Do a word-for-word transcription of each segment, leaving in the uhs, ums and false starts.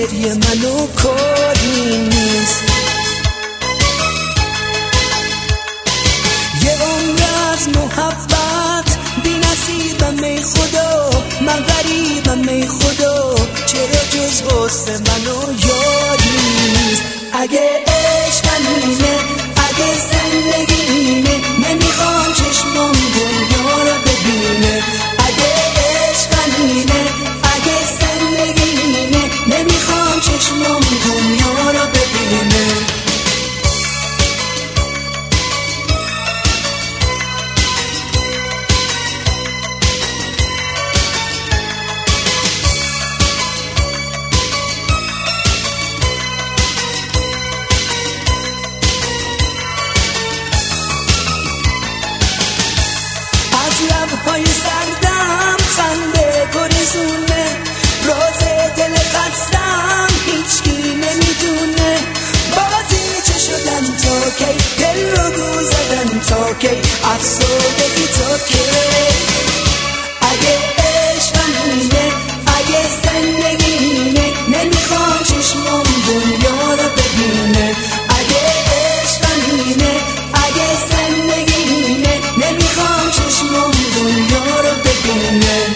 گریه منو کاری نیست. یه عمر از محبت بی نصیبم ای خدا، من غریبم ای خدا، چرا جز حسن منو یاری نیست. اگه عشق همینه، اگه زندگی اینه، نمیخوام چشمم دنیا رو ببینه. اگه عشق همینه، اگه زندگی اینه، نمیخوام چشمم دنیا رو ببینه. لبهای سردم خنده گریزونه، راز دل خستم هیچکی نمیدونه. بازی چه شدن تا کی، دل رو گو زدن تا کی، افسردگی تا کی. اگه عشق همینه، اگه زندگی اینه، نمیخوام چشمم دنیا رو ببینه. اگه عشق همینه، اگه زندگی اینه، نمیخوام چشمم دنیا رو ببینه.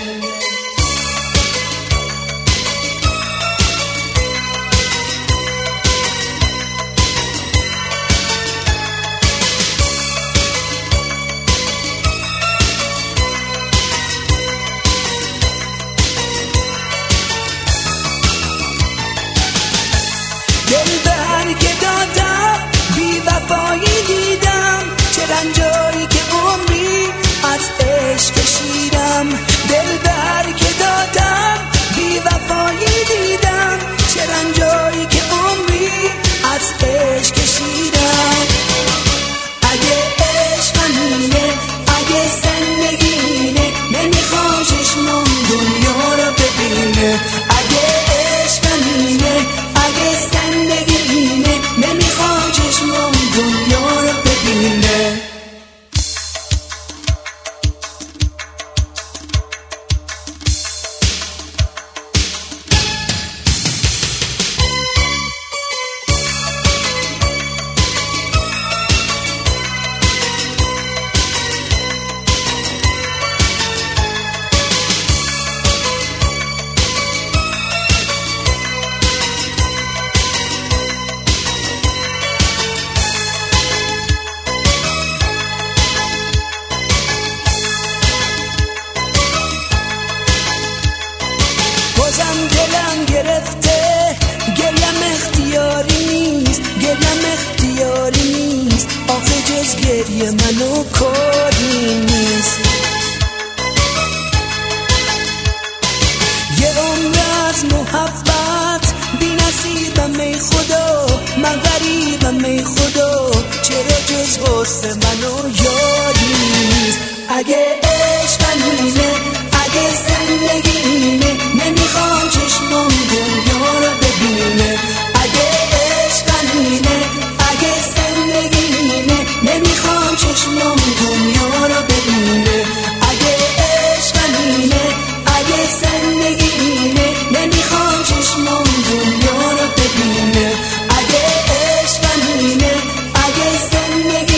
دل به هر که دادم بی وفایی دیدم، چه رنجایی که عمری از عشق کشیدم. دل به هر که دادم بی وفایی دیدم، چه رنجایی که عمری از عشق کشیدم. اگه عشق همینه، اگه زندگی اینه، نمیخوام چشمم دنیا رو ببینه. اگه عشق همینه، اگه زندگی اینه، نمیخوام چشمم دنیا رو ببینه. بازم دلم گرفته، گریم اختیاری نیست، گریم اختیاری نیست، آخه جز گریه منو کاری نیست. یه عمر از محبت بی نصیبم ای خدا، من غریبم ای خدا، چرا جز حسن منو یاری نیست. اگه عشق همینه، اگه زندگی اینه، نمیخوام چشمم دنیا رو ببینه. اگه عشق همینه، اگه زندگی اینه، نمیخوام چشمم دنیا رو ببینه. اگه عشق همینه، اگه زندگی اینه، نمیخوام چشمم دنیا رو ببینه. اگه عشق همینه، اگه زندگی